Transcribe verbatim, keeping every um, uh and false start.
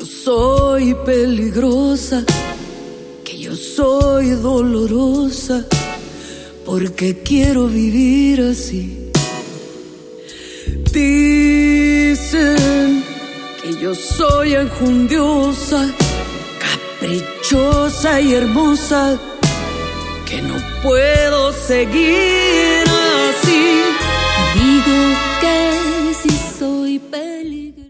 yo soy peligrosa, que yo soy dolorosa, porque quiero vivir así. Dicen que yo soy enjundiosa, caprichosa y hermosa, que no puedo seguir así. Digo que si soy peligrosa.